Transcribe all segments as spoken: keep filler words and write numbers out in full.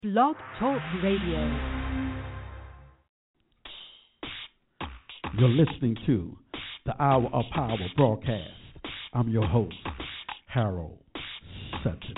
Blog Talk Radio. You're listening to the Hour of Power broadcast. I'm your host, Harold Sutton.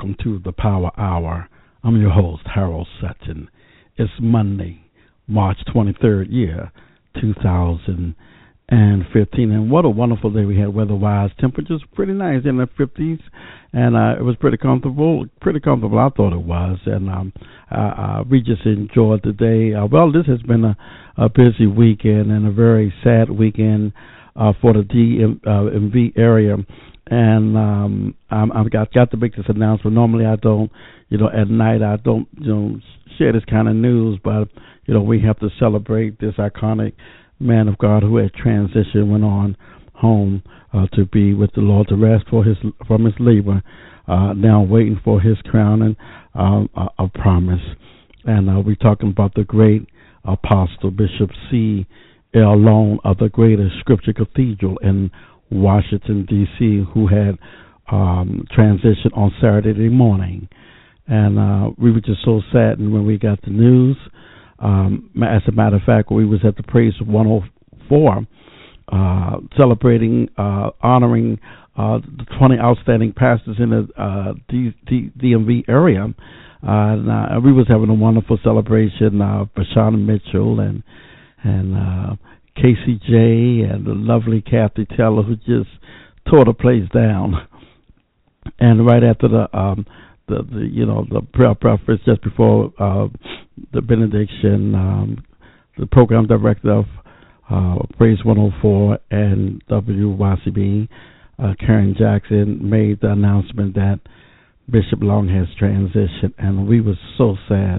welcome to the Power Hour. I'm your host, Harold Sutton. It's Monday, March twenty-third, year two thousand fifteen, and what a wonderful day we had weather-wise. Temperatures pretty nice in the fifties, and uh, it was pretty comfortable, pretty comfortable, I thought it was, and um, uh, uh, we just enjoyed the day. Uh, well, this has been a, a busy weekend and a very sad weekend uh, for the D M V area. And um, I'm, I've got, got to make this announcement. Normally I don't, you know, at night I don't, you know, share this kind of news, but, you know, we have to celebrate this iconic man of God who had transitioned, went on home uh, to be with the Lord to rest for his from his labor, uh, now waiting for his crowning um, uh, of promise. And uh, we're talking about the great apostle, Bishop C L Long of the Greater Scripture Cathedral in Washington, D C, who had um, transitioned on Saturday morning. And uh, we were just so saddened when we got the news. Um, as a matter of fact, we was at the Praise one oh four uh, celebrating, uh, honoring uh, the twenty outstanding pastors in the uh, D- D- DMV area. Uh, and uh, we was having a wonderful celebration. Uh, Bashana Mitchell and and uh, Casey J and the lovely Kathy Teller, who just tore the place down. And right after the um, the, the you know the prayer preface, just before uh, the benediction, um, the program director of uh, Praise one oh four and W Y C B, uh, Karen Jackson, made the announcement that Bishop Long has transitioned, and we were so sad.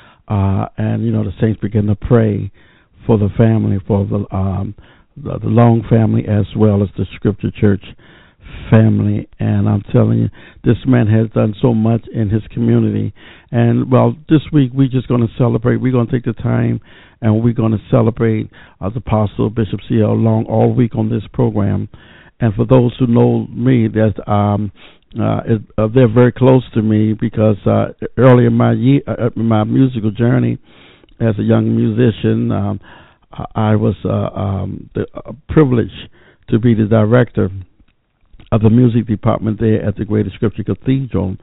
Uh, and you know the saints began to pray for the family, for the, um, the the Long family, as well as the Scripture Church family. And I'm telling you, this man has done so much in his community. And, well, this week we're just going to celebrate. We're going to take the time and we're going to celebrate uh, the Apostle Bishop C L Long all week on this program. And for those who know me, that um, uh, it, uh, they're very close to me because uh, early in my, year, uh, in my musical journey, as a young musician, um, I was uh, um, the, uh, privileged to be the director of the music department there at the Greater Scripture Cathedral.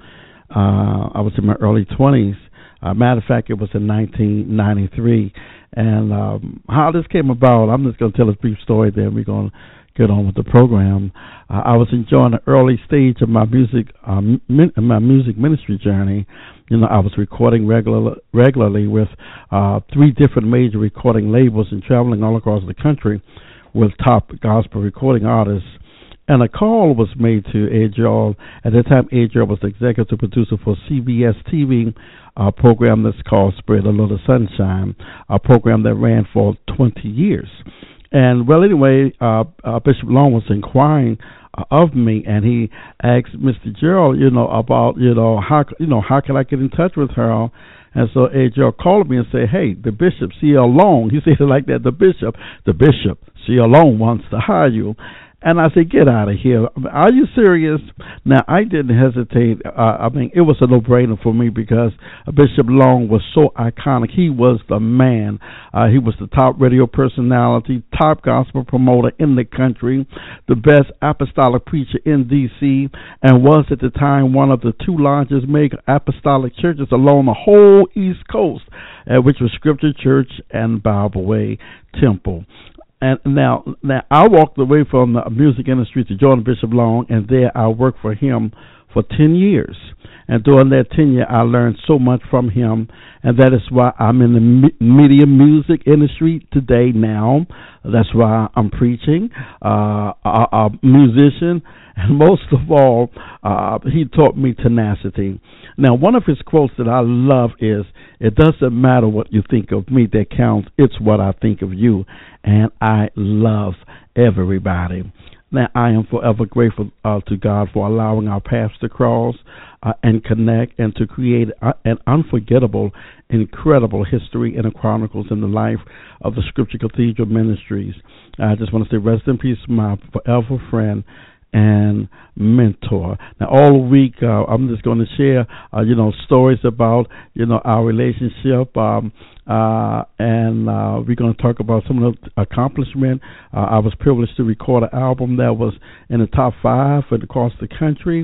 Uh, I was in my early twenties. Uh, matter of fact, it was in nineteen ninety-three. And um, how this came about, I'm just going to tell a brief story there. We're going to get on with the program. Uh, I was enjoying the early stage of my music, um, min- my music ministry journey. You know, I was recording regular, regularly with uh, three different major recording labels and traveling all across the country with top gospel recording artists. And a call was made to Adriel. At that time, Adriel was the executive producer for C B S T V, a program that's called Spread a Little Sunshine, a program that ran for twenty years. And, well, anyway, uh, uh, Bishop Long was inquiring uh, of me, and he asked Mister Gerald, you know, about, you know, how, you know, how can I get in touch with her? And so Adriel called me and said, hey, the Bishop C L Long, he said it like that, the Bishop, the Bishop C L Long wants to hire you. And I said, get out of here. Are you serious? Now, I didn't hesitate. Uh, I mean, it was a no-brainer for me because Bishop Long was so iconic. He was the man. Uh, he was the top radio personality, top gospel promoter in the country, the best apostolic preacher in D C, and was at the time one of the two largest mega apostolic churches along the whole East Coast, uh, which was Scripture Church and Bible Way Temple. And now, now I walked away from the music industry to join Bishop Long, and there I worked for him for ten years. And during that tenure, I learned so much from him, and that is why I'm in the me- media music industry today now. That's why I'm preaching, uh, a, a musician, and most of all, uh, he taught me tenacity. Now, one of his quotes that I love is, it doesn't matter what you think of me that counts, it's what I think of you. And I love everybody. Now, I am forever grateful uh, to God for allowing our paths to cross uh, and connect and to create a, an unforgettable, incredible history and chronicles in the life of the Scripture Cathedral Ministries. I just want to say rest in peace, my forever friend and mentor. Now, all week, uh, I'm just going to share, uh, you know, stories about, you know, our relationship, um, uh, and uh, we're going to talk about some of the accomplishment. Uh, I was privileged to record an album that was in the top five across the country,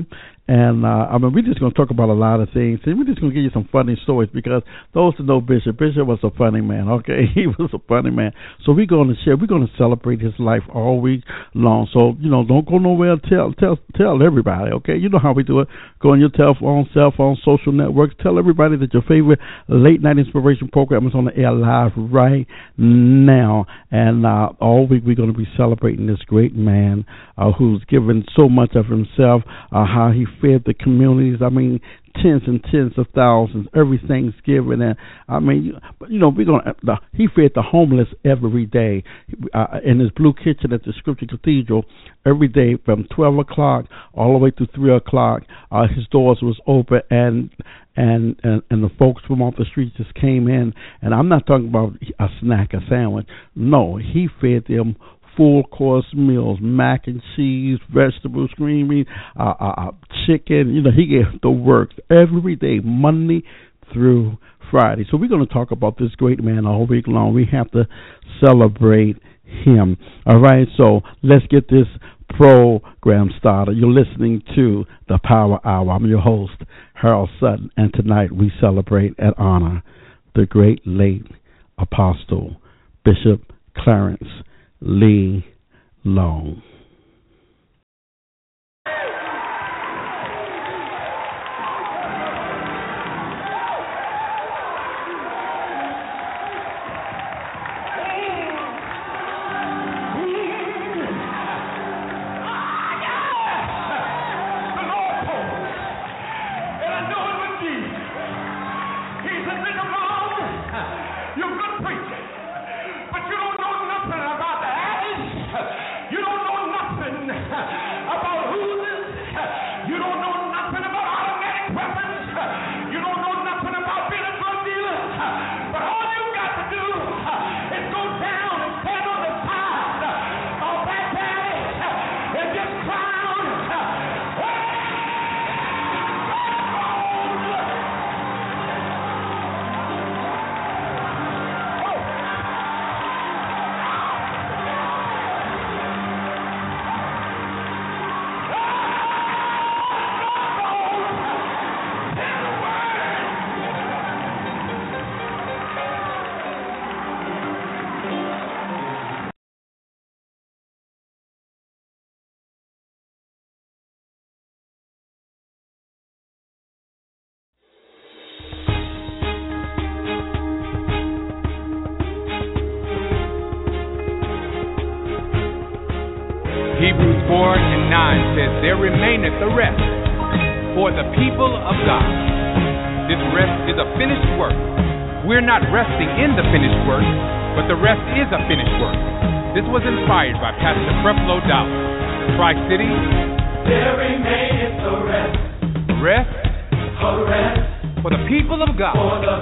And uh, I mean, we're just going to talk about a lot of things. And we're just going to give you some funny stories because those who know Bishop, Bishop was a funny man, okay? He was a funny man. So we're going to share, we're going to celebrate his life all week long. So, you know, don't go nowhere. Tell tell, tell everybody, okay? You know how we do it. Go on your telephone, cell phone, social networks. Tell everybody that your favorite late night inspiration program is on the air live right now. And uh, all week we're going to be celebrating this great man uh, who's given so much of himself, uh, how he fed the communities. I mean, tens and tens of thousands every Thanksgiving. And I mean, you, you know, we're gonna. The, he fed the homeless every day uh, in his blue kitchen at the Scripture Cathedral every day from twelve o'clock all the way to three o'clock. Uh, his doors was open and. And, and and the folks from off the street just came in, and I'm not talking about a snack, a sandwich. No, he fed them full course meals, mac and cheese, vegetables, green beans, uh, uh, uh, chicken. You know, he gave the works every day, Monday through Friday. So we're going to talk about this great man all week long. We have to celebrate him. All right, so let's get this program started. You're listening to the Power Hour. I'm your host, Harold Sutton, and tonight we celebrate and honor the great late Apostle Bishop Clarence Lee Long. Hebrews four and nine says, there remaineth the rest for the people of God. This rest is a finished work. We're not resting in the finished work, but the rest is a finished work. This was inspired by Pastor Creflo Dollar. Tri-City. There remaineth the rest. Rest. A rest. For the people of God. For the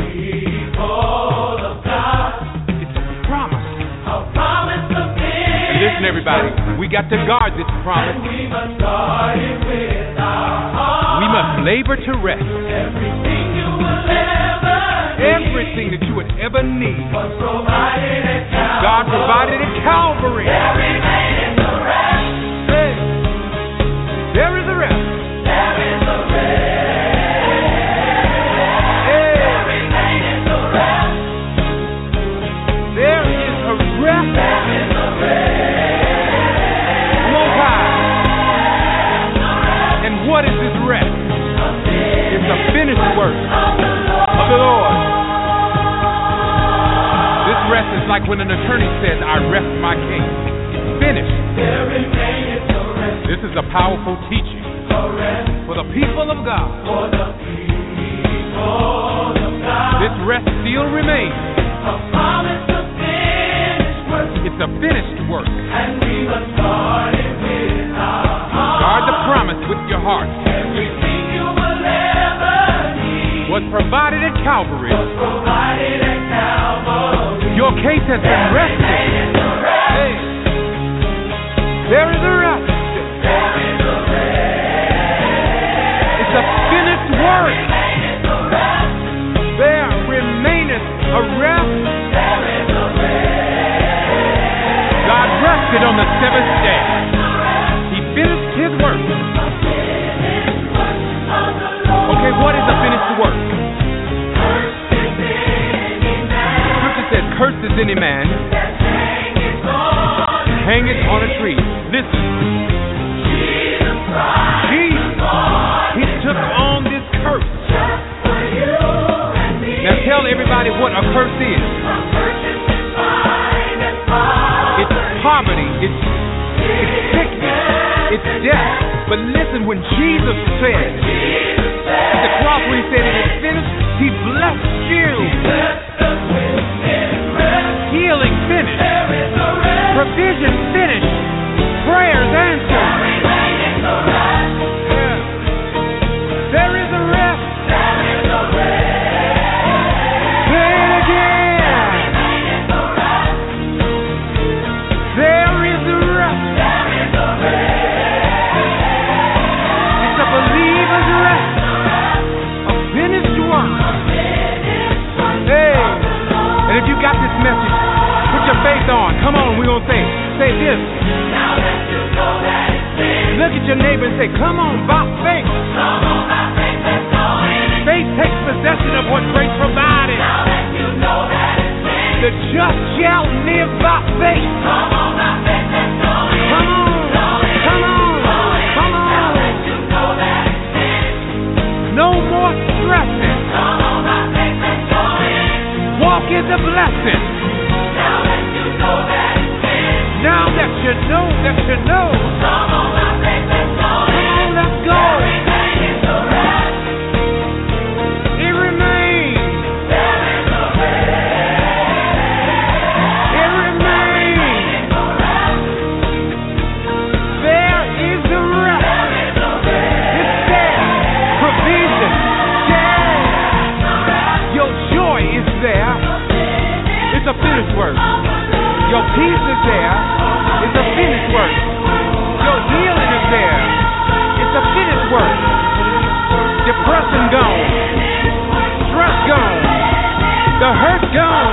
people of God. It's a promise. A promise of And listen, everybody, we got to guard this promise. And we must guard it with our heart. We must labor to rest. Everything you will ever need. Everything that you would ever need. Was provided at Calvary. God provided at Calvary. There remaineth the rest. Hey, there is a rest. There is a rest. Hey, There remaineth the rest. there is a rest. There is a rest. Come on, God. And what is this rest? It's the finished work Of the Lord. of the Lord. This rest is like when an attorney says, I rest my case. It's finished. There remaineth the rest. This is a powerful teaching A rest for the people of God. for the people of God. This rest still remains. A promise of finished work. It's a finished work. And we must guard it with our heart. Guard the promise with your heart. Everything you will ever need Was provided at Calvary. was provided at Calvary. Your case has been There rested. remaineth the rest. Hey, there is a rest. There is a rest. It's a finished work. Remaineth the rest. There remaineth a rest. There is a rest. God rested on the seventh day. He finished his work. A finished curses any man, hang it on a tree. Listen. Jesus, he took on this curse. Now tell everybody what a curse is. It's poverty, it's, it's sickness, it's death. But listen, when Jesus said at the cross, when he said it is finished, he blessed you. Healing finished. Provision finished. Prayers answered. Yeah. There is a rest. Say it again. There is a rest. It's a believer's rest. A finished work. Hey. And if you got this message, put your faith on. Come on, we're going to say, say this. Now that you know that it's finished. Look at your neighbor and say, come on, by faith. Come on, by faith, let's go in it. Faith takes possession of what grace provided. Now that you know that it's finished. The just shall live by faith. Come on, by faith, let's go in it. Come on, come on, come on. Now that you know that it's finished. No more stressing. Come on, by faith, let's go in it. Walk in the blessing. Now that you know that it's finished. Now that you know that you know. Come on, my faith, let's go. Come on, let's go. Everything is a rest. It remains. There is a rest. It remains. There is a rest. There is a rest. It's there. Provision. Yeah. Your joy is there. It's a finished work. Your peace is there. It's a finished work. Your healing is there. It's a finished work. Depression gone. Stress gone. The hurt gone.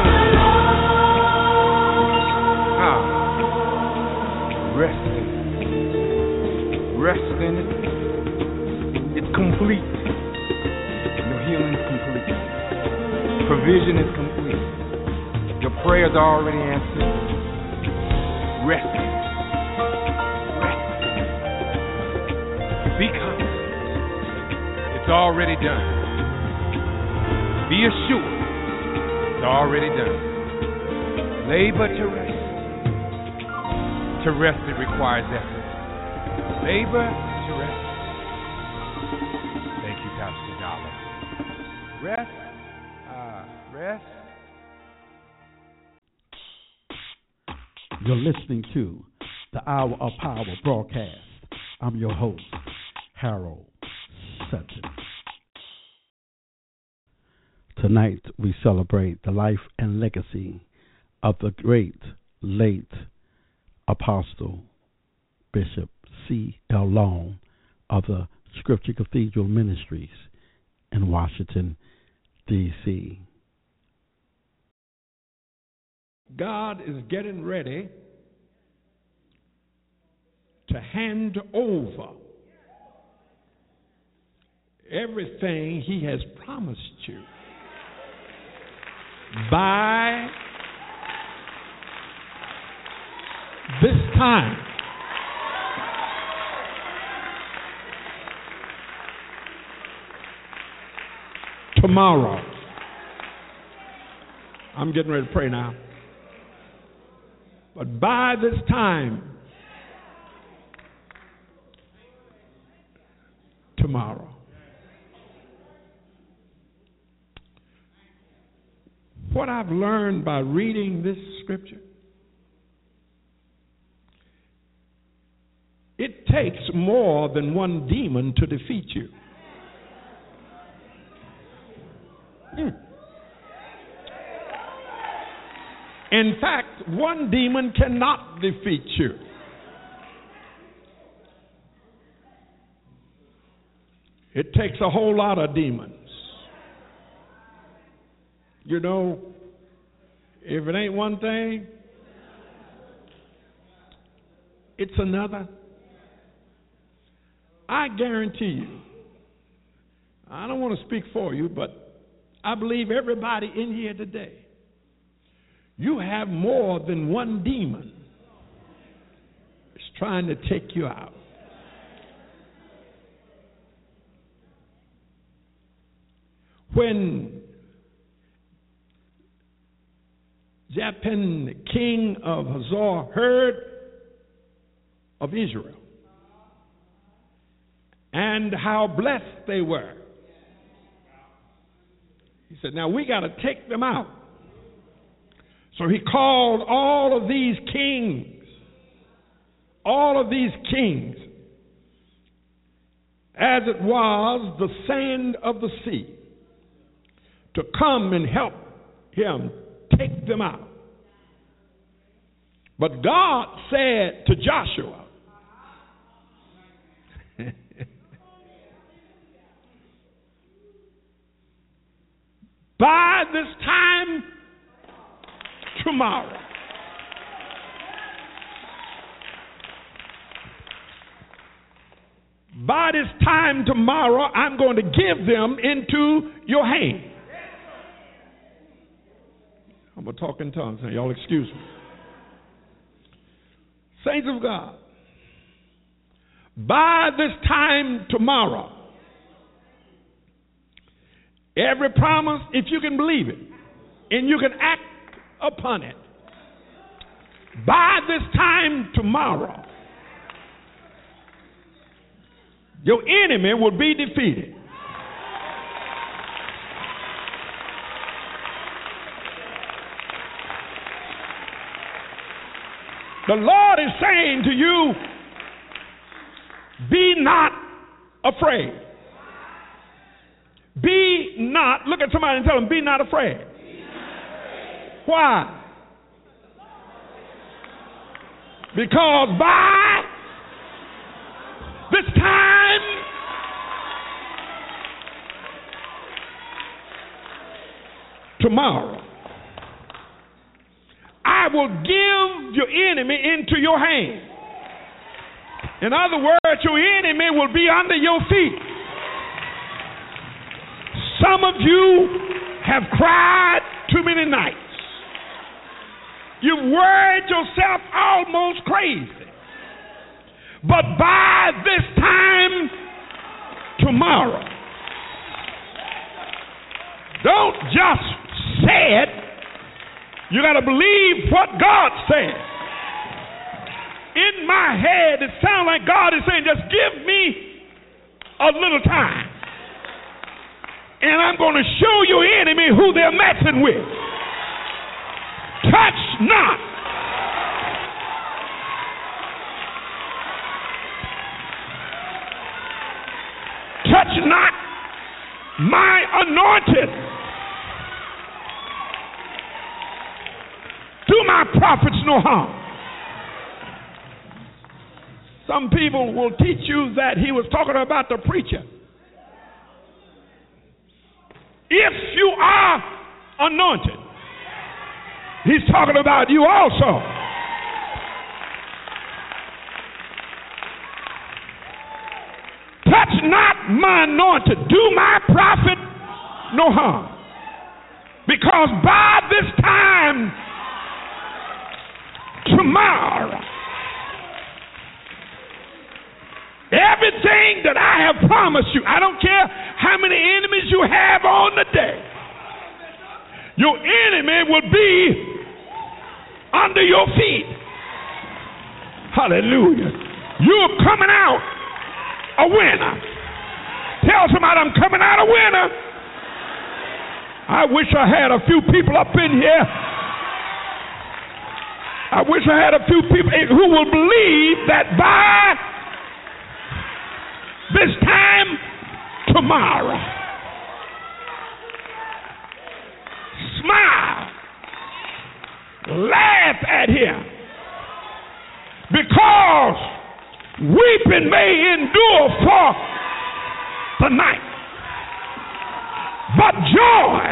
Ah. Rest in it. Rest in it. It's complete. Your healing is complete. Provision is complete. Your prayers are already answered. Rest. Rest. Be confident. It's already done. Be assured. It's already done. Labor to rest. To rest, it requires effort. Labor to rest. Thank you, Pastor Dollar. Rest. Uh, rest. You're listening to the Hour of Power broadcast. I'm your host, Harold Sutton. Tonight we celebrate the life and legacy of the great late Apostle Bishop C L Long of the Scripture Cathedral Ministries in Washington, D C God is getting ready to hand over everything he has promised you by this time. Tomorrow. I'm getting ready to pray now. But by this time, tomorrow. What I've learned by reading this scripture, it takes more than one demon to defeat you. Hmm. In fact, one demon cannot defeat you. It takes a whole lot of demons. You know, if it ain't one thing, it's another. I guarantee you, I don't want to speak for you, but I believe everybody in here today, You have more than one demon. It's trying to take you out. When Japin, the king of Hazor, heard of Israel and how blessed they were, he said, now we got to take them out. So he called all of these kings, all of these kings, as it was the sand of the sea, to come and help him take them out. But God said to Joshua, by this time tomorrow, by this time tomorrow, I'm going to give them into your hand. I'm going to talk in tongues now. Y'all excuse me. Saints of God, by this time tomorrow, every promise, if you can believe it, and you can act upon it, by this time tomorrow, your enemy will be defeated. The Lord is saying to you, be not afraid. Be not, look at somebody and tell them, be not afraid. Be not afraid. Why? Because by this time tomorrow, I will give your enemy into your hand. In other words, your enemy will be under your feet. Some of you have cried too many nights. You've worried yourself almost crazy. But by this time tomorrow, don't just say it. You got to believe what God said. In my head, it sounds like God is saying, just give me a little time. And I'm going to show your enemy who they're messing with. Touch not. Touch not my anointed. Do my prophets no harm. Some people will teach you that he was talking about the preacher. If you are anointed, he's talking about you also. Touch not my anointed. Do my prophet no harm. Because by this time tomorrow, everything that I have promised you, I don't care how many enemies you have on the day, your enemy will be under your feet. Hallelujah. You're coming out a winner. Tell somebody, I'm coming out a winner. I wish I had a few people up in here. I wish I had a few people who will believe that by this time tomorrow, smile, laugh at him, because weeping may endure for the night, but joy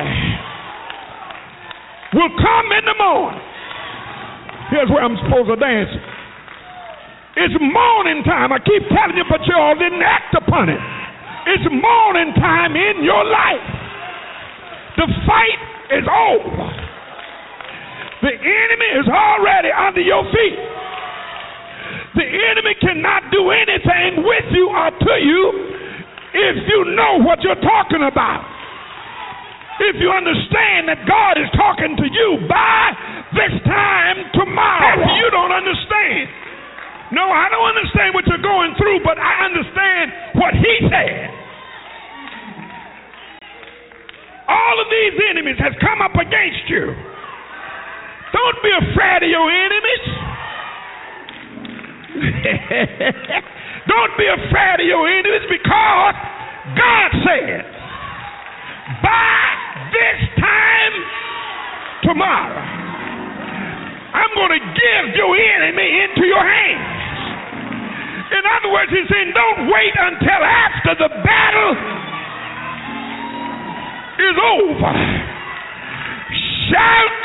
will come in the morning. Here's where I'm supposed to dance. It's morning time. I keep telling you, but y'all didn't act upon it. It's morning time in your life. The fight is over. The enemy is already under your feet. The enemy cannot do anything with you or to you if you know what you're talking about. If you understand that God is talking to you by this time tomorrow. Maybe you don't understand. No, I don't understand what you're going through, but I understand what he said. All of these enemies has come up against you. Don't be afraid of your enemies. Don't be afraid of your enemies, because God said, by this time tomorrow, I'm going to give your enemy into your hands. In other words, he's saying, don't wait until after the battle is over. Shout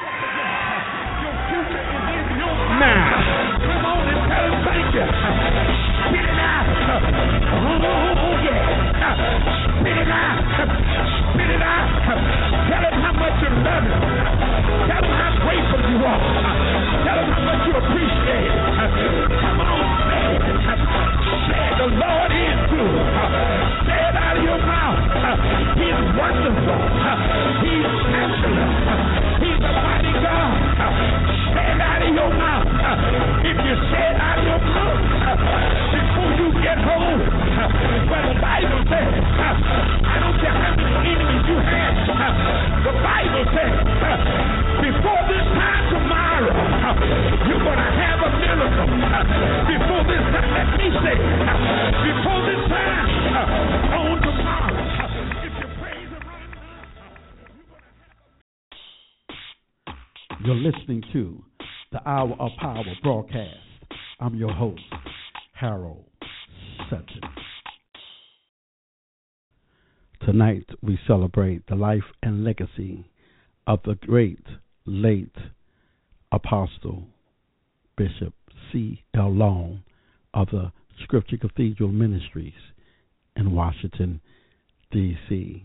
now. Come on and tell him thank you. Spit it out. Oh, yeah. Spit it out. Spit it out. Tell him how much you love him. Tell him how grateful you are. Tell him how much you appreciate it. Come on, say it. Say it. The Lord is good. Say it out of your mouth. He's wonderful. He's excellent. He's a mighty God. Say it out of your mouth. If you say it out of your mouth before you get home, where the Bible says, I don't care how many enemies you have, the Bible says, before this time tomorrow, you're going to have a miracle. Before this time, let me say, before this time, on tomorrow, if you praise him right now, You're listening to the Hour of Power broadcast. I'm your host, Harold Sutton. Tonight we celebrate the life and legacy of the great late Apostle Bishop C L Long of the Scripture Cathedral Ministries in Washington, D C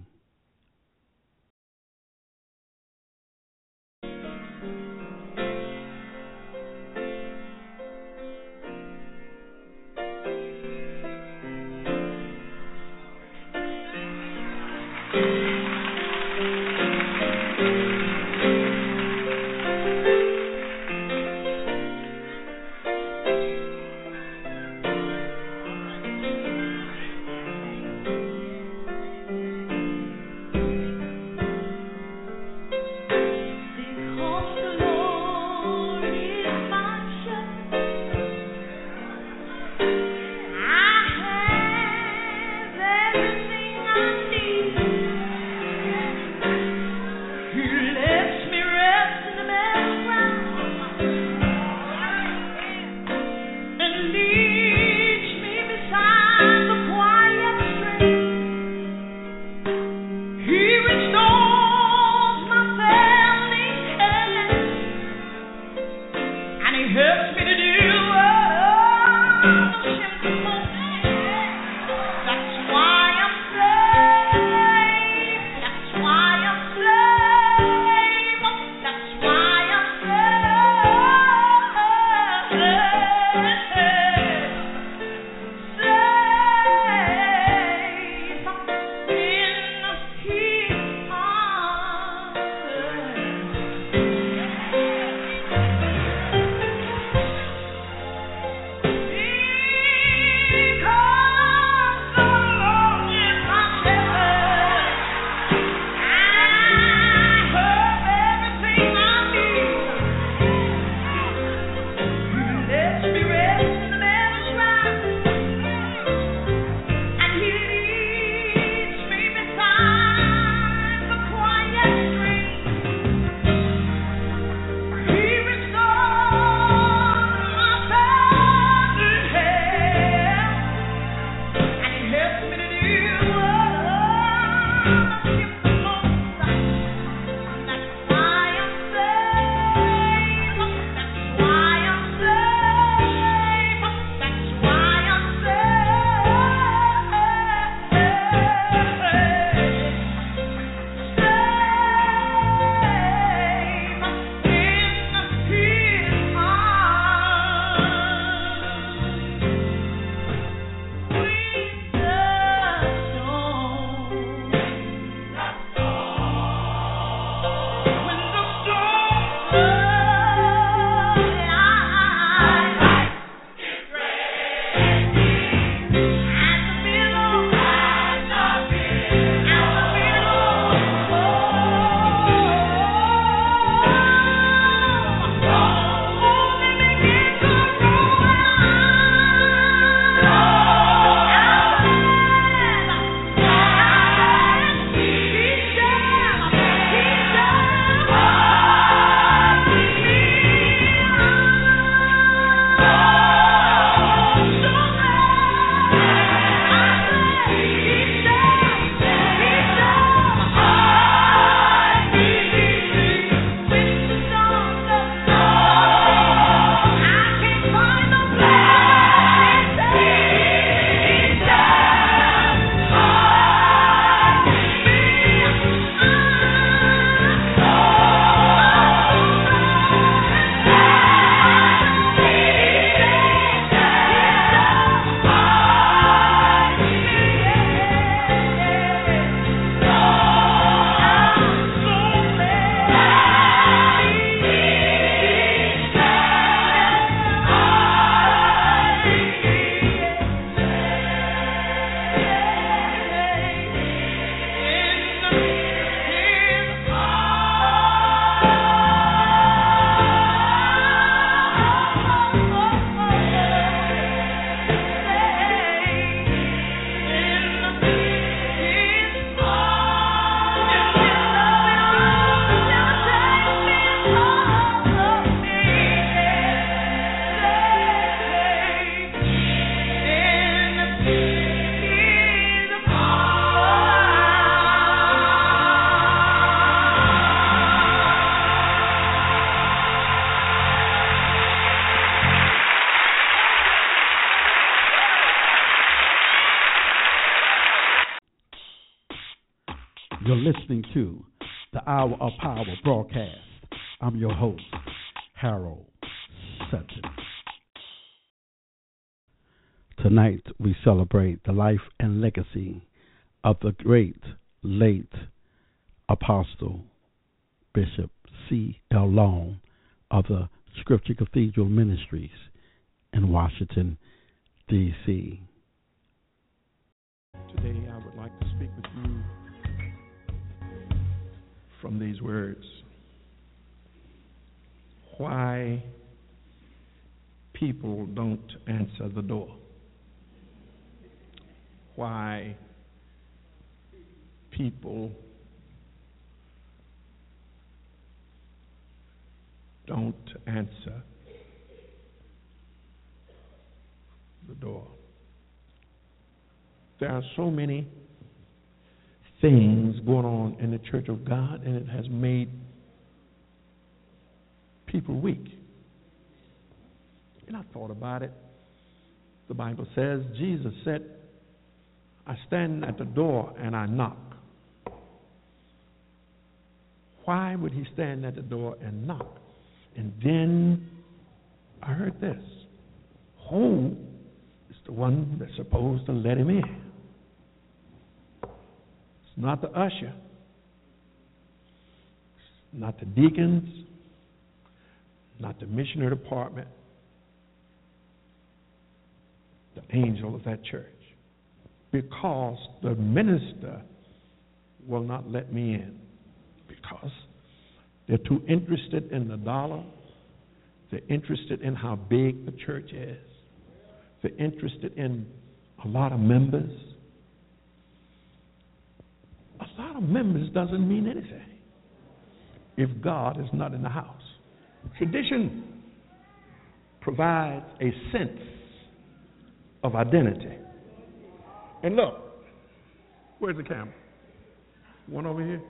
You're listening to the Hour of Power broadcast. I'm your host, Harold Sutton. Tonight we celebrate the life and legacy of the great late Apostle Bishop C L Long of the Scripture Cathedral Ministries in Washington, D C Today I would like to speak with you from these words. Why people don't answer the door. Why people don't answer the door. There are so many things going on in the Church of God, and it has made people weak. And I thought about it. The Bible says, Jesus said, I stand at the door and I knock. Why would he stand at the door and knock? And then I heard this. Who is the one that's supposed to let him in? It's not the usher. It's not the deacons. Not the missionary department. The angel of that church. Because the minister will not let me in. Because they're too interested in the dollar. They're interested in how big the church is. They're interested in a lot of members. A lot of members doesn't mean anything if God is not in the house. Tradition provides a sense of identity. And look, where's the camera? One over here?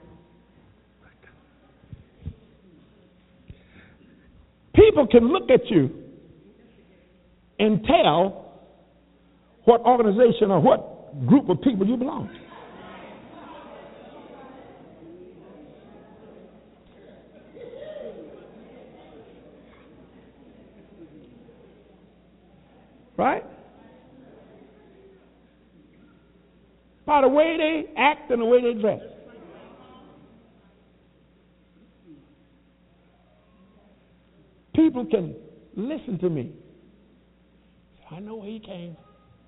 People can look at you and tell what organization or what group of people you belong to. Right? By the way they act and the way they dress. People can listen to me. I know where he came.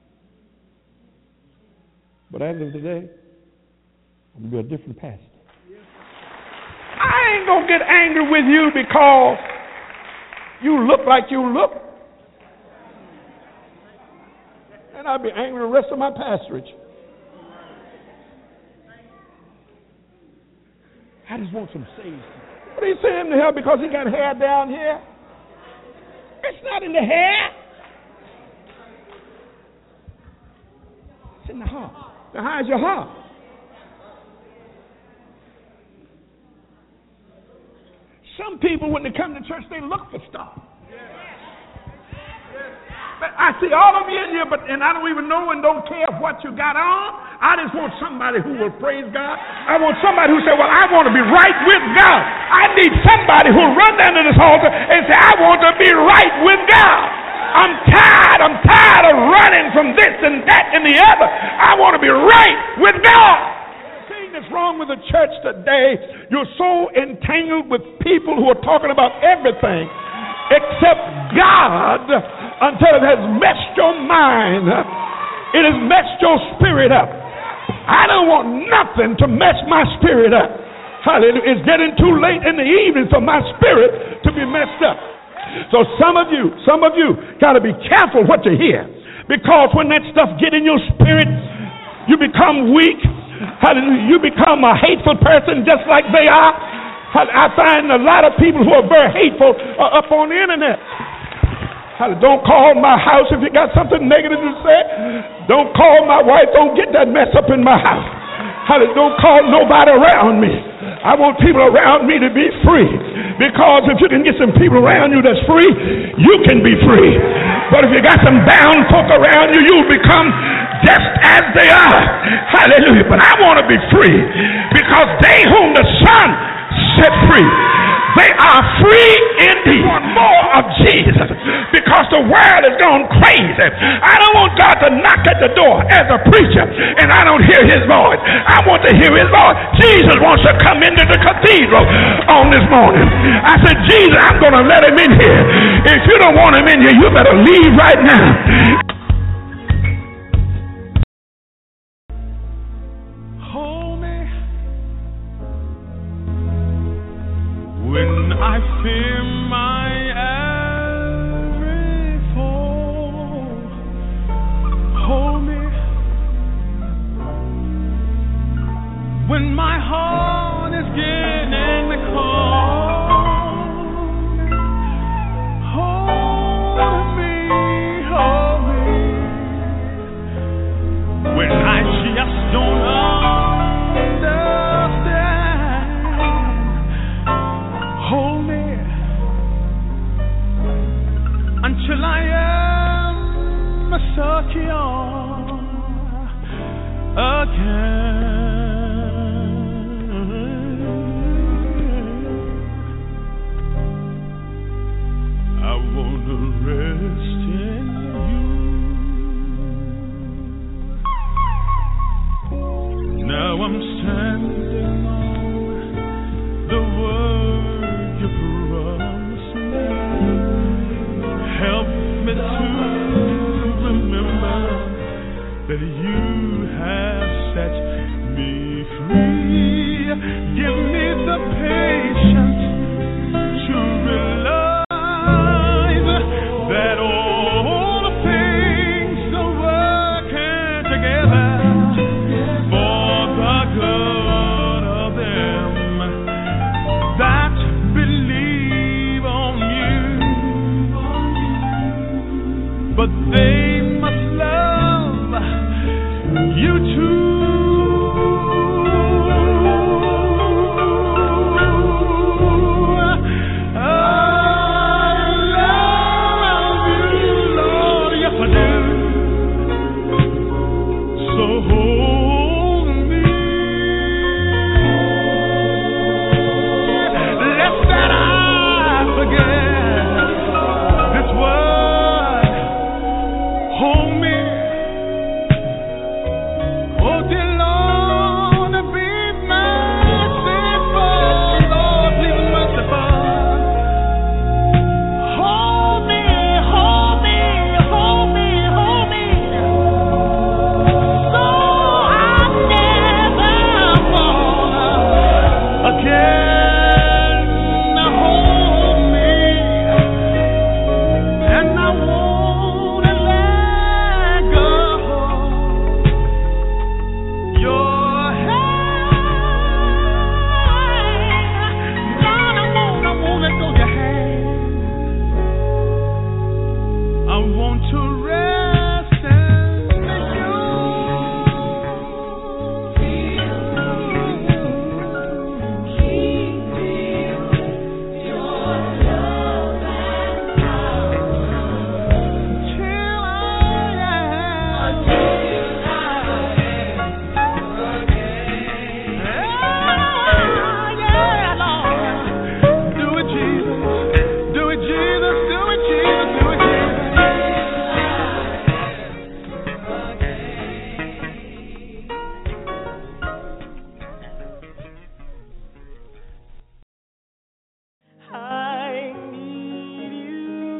But at the end of the day, I'm going to be a different pastor. I ain't going to get angry with you because you look like you look. And I'll be angry the rest of my pastorage. I just want some saved. What are you saying to hell because he got hair down here? It's not in the hair. It's in the heart. Now, how's your heart? Some people, when they come to church, they look for stuff. But I see all of you in here, but and I don't even know and don't care what you got on. I just want somebody who will praise God. I want somebody who say, well, I want to be right with God. I need somebody who will run down to this altar and say, I want to be right with God. I'm tired. I'm tired of running from this and that and the other. I want to be right with God. The thing that's wrong with the church today, you're so entangled with people who are talking about everything except God until it has messed your mind. It has messed your spirit up. I don't want nothing to mess my spirit up. Hallelujah. It's getting too late in the evening for my spirit to be messed up. So some of you, some of you got to be careful what you hear. Because when that stuff get in your spirit, you become weak. Hallelujah. You become a hateful person just like they are. I find a lot of people who are very hateful are up on the internet. Don't call my house if you got something negative to say. Don't call my wife. Don't get that mess up in my house. Don't call nobody around me. I want people around me to be free. Because if you can get some people around you that's free, you can be free. But if you got some bound folk around you, you'll become just as they are. Hallelujah. But I want to be free because they whom the Son set free, they are free indeed. I want more of Jesus because the world has gone crazy. I don't want God to knock at the door as a preacher and I don't hear his voice. I want to hear his voice. Jesus wants to come into the cathedral on this morning. I said, Jesus, I'm going to let him in here. If you don't want him in here, you better leave right now. When I fear my every fall, hold me. When my heart is getting cold, hold me, hold me. When I just don't know. Until I am secure again, I want to rest in you. Now I'm standing on the word you promised me. Help me to remember that you have set me free. Give me the patience to realize that all things are working together for the good of them that believe on you. But they must love you too. I love you, Lord, yes I do. So hold me, lest that I forget this word. Hold me, oh dear Lord, be merciful, Lord, be merciful. Hold me, hold me, hold me, hold me, so I never fall again. Hold me, and I won't let go. Your hand, Lord, I won't, I won't let go your hand. I want to rest in you. Keep me your love and power till I am yeah, Lord. Do it, Jesus. Do it, Jesus. Do it, Jesus. Do it, Jesus. I need you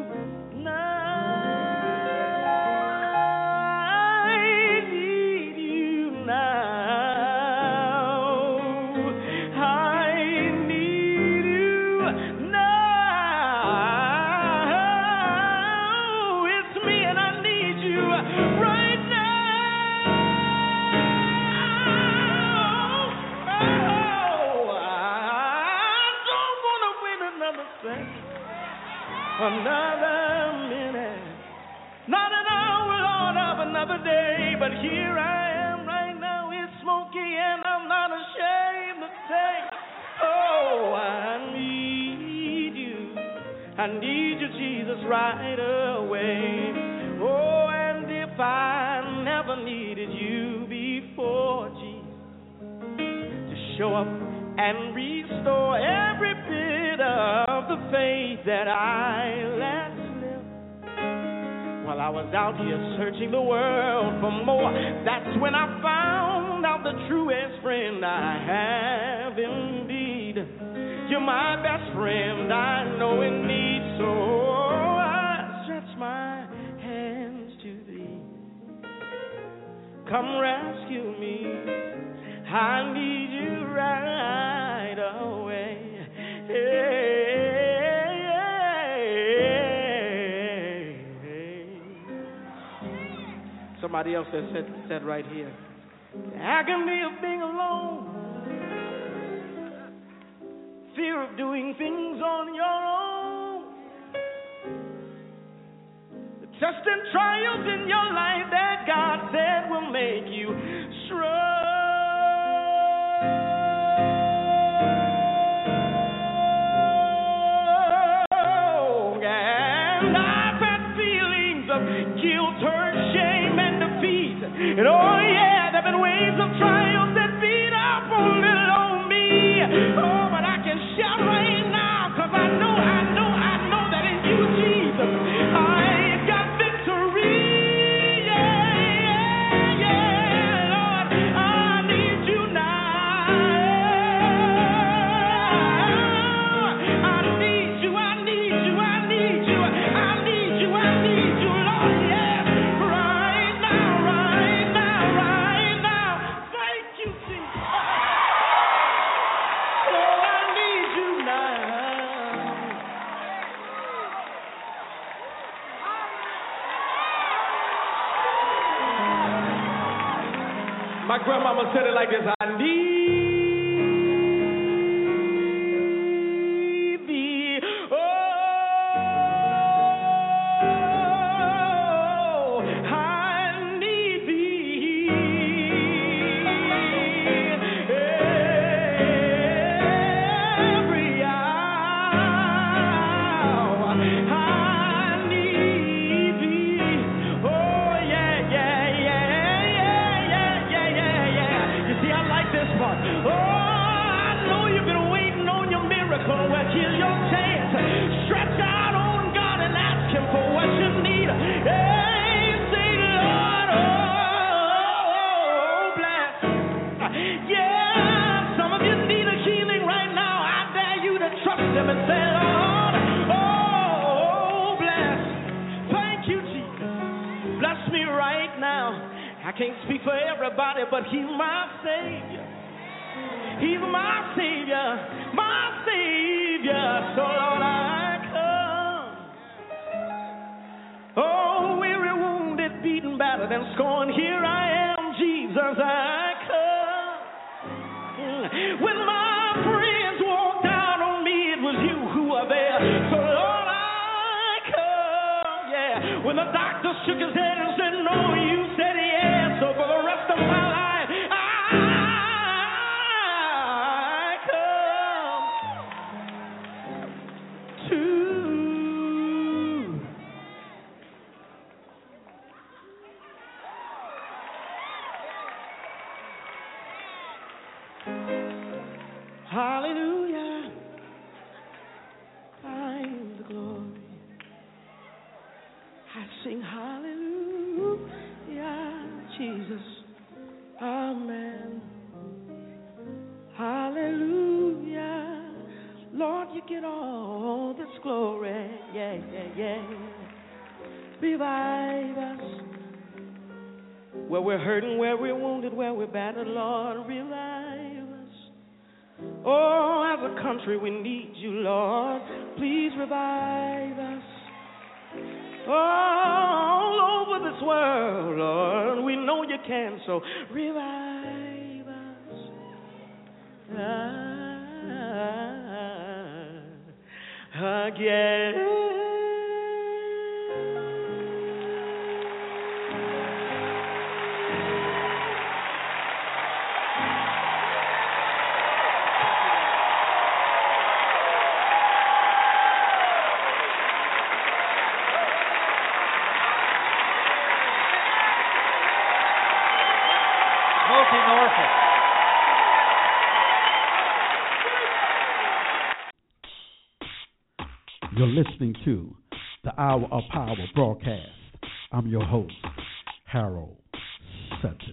now. I need you now. I need you now. It's me and I need you right now. Oh, I don't want to wait another second, another minute, not an hour, Lord, of another day. But here I am right now. It's smoky and I'm not ashamed to say, oh, I need you. I need you, Jesus, right away. Oh, and if I never need needed you before, Jesus, to show up and restore every bit of the faith that I let slip while I was out here searching the world for more. That's when I found out the truest friend I have indeed. You're my best friend I know in need, so I stretch my hands to thee. Come rescue me, I need you right away. Hey, hey, hey. Somebody else that said, said right here, the agony of being alone, fear of doing things on your own, the tests and trials in your life that God said will make you strong. And I've had feelings of guilt, hurt, shame, and defeat. And oh yeah, there have been waves of trials that beat up on little old me. Oh, but I can shout right now, cause I know, I know, I know that in you, Jesus, I've got victory. Yeah, yeah, yeah, Lord, I need you now. I need you, I need you, I need you, I need you, I need you, Lord, yes, right now, right now, right now. Thank you, Jesus. Lord, I need you now. My grandmama said it like this: I need thee. Oh, I need thee. Every hour, I need thee. Oh, yeah, yeah, yeah, yeah, yeah, yeah, yeah, yeah. You see, I like this part. Oh, I know you've been waiting on your miracle. Well, here's your chance. Stretch out on God and ask Him for what you need. Hey, say, Lord, oh, bless. Yeah, some of you need a healing right now. I dare you to trust Him and say, Lord, oh, bless. Thank you, Jesus. Bless me right now. I can't speak for everybody, but He's my Savior. He's my Savior, my Savior. So, Lord, I come. Oh, weary, wounded, beaten, battered, and scorned. Here I am, Jesus, I come. When my friends walked out on me, it was you who were there. So, Lord, I come. Yeah. When the doctor shook his head and said, no, you said yes. So, for the rest of my life, I come to. Hallelujah, find the glory. I sing hallelujah, Jesus, amen. Hallelujah, Lord, you get all this glory. Yeah, yeah, yeah. Revive us where we're hurting, where we're wounded, where we're battered, Lord, revive us. Oh, as a country, we need you, Lord. Please revive us. All over this world, Lord, we know you can, so revive us ah, again. You're listening to the Hour of Power broadcast. I'm your host, Harold Sutton.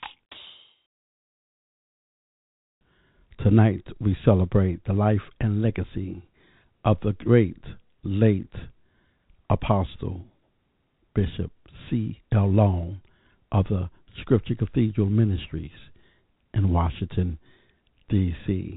Tonight we celebrate the life and legacy of the great late Apostle Bishop C L Long of the Scripture Cathedral Ministries in Washington, D C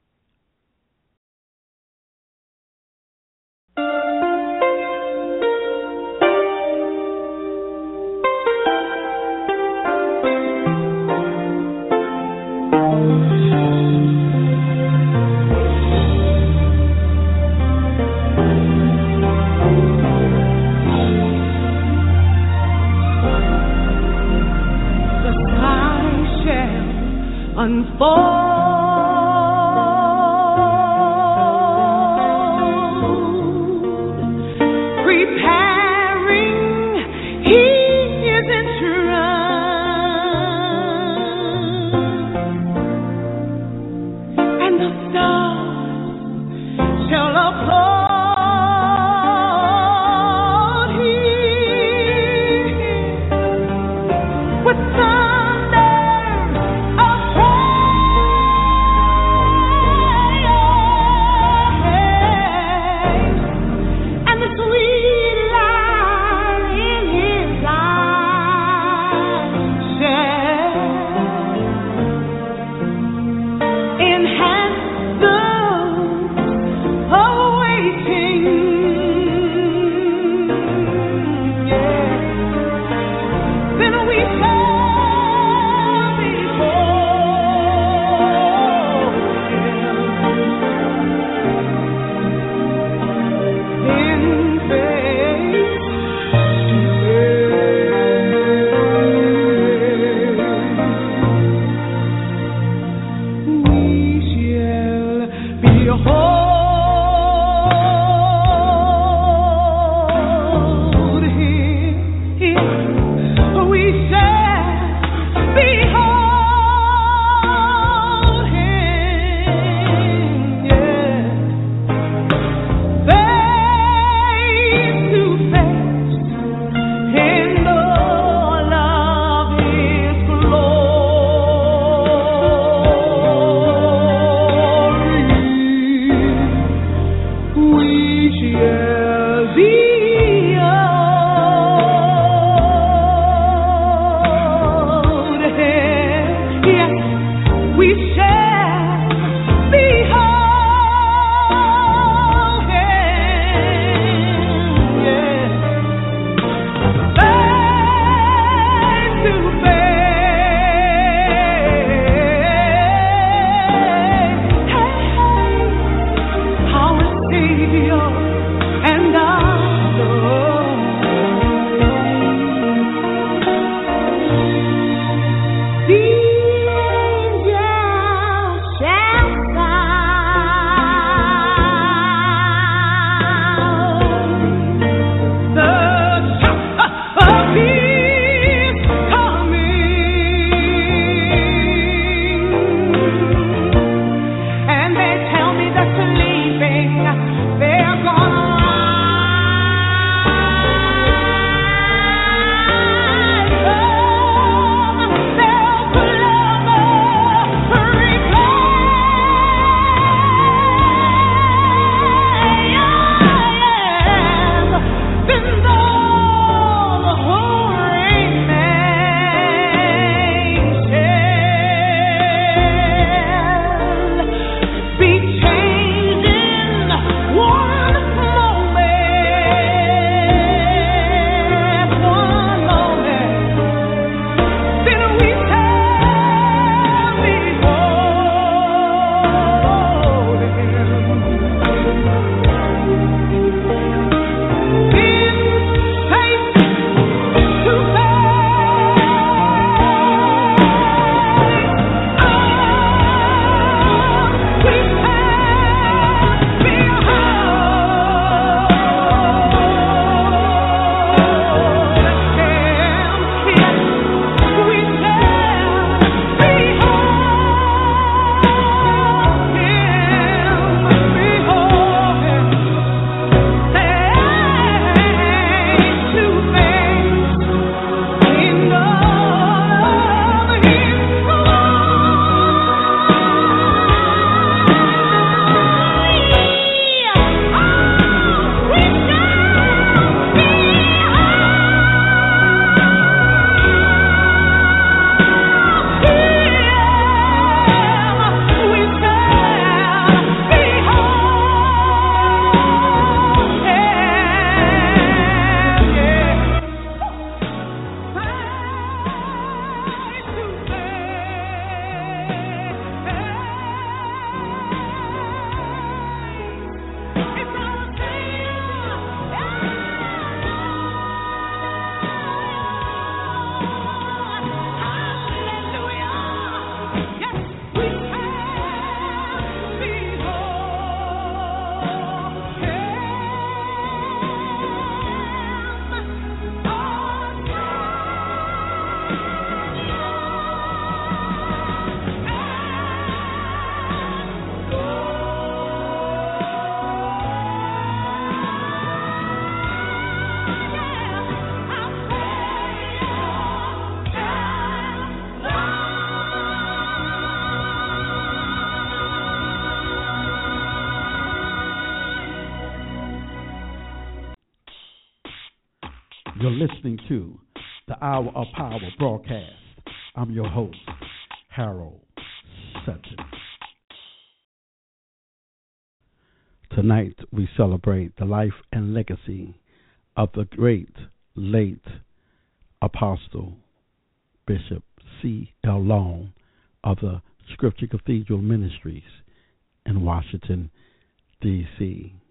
unfold, preparing his entrance, and the stars shall applaud him with thunder of praise, and the sweet light in his eyes shall enhance those awaiting. Yeah. Then we shall behold him in face to face. We shall behold him. We shall behold him, yeah, face to face in all of his glory. You're listening to the Hour of Power broadcast. I'm your host, Harold Sutton. Tonight we celebrate the life and legacy of the great late Apostle Bishop C L Long of the Scripture Cathedral Ministries in Washington, D C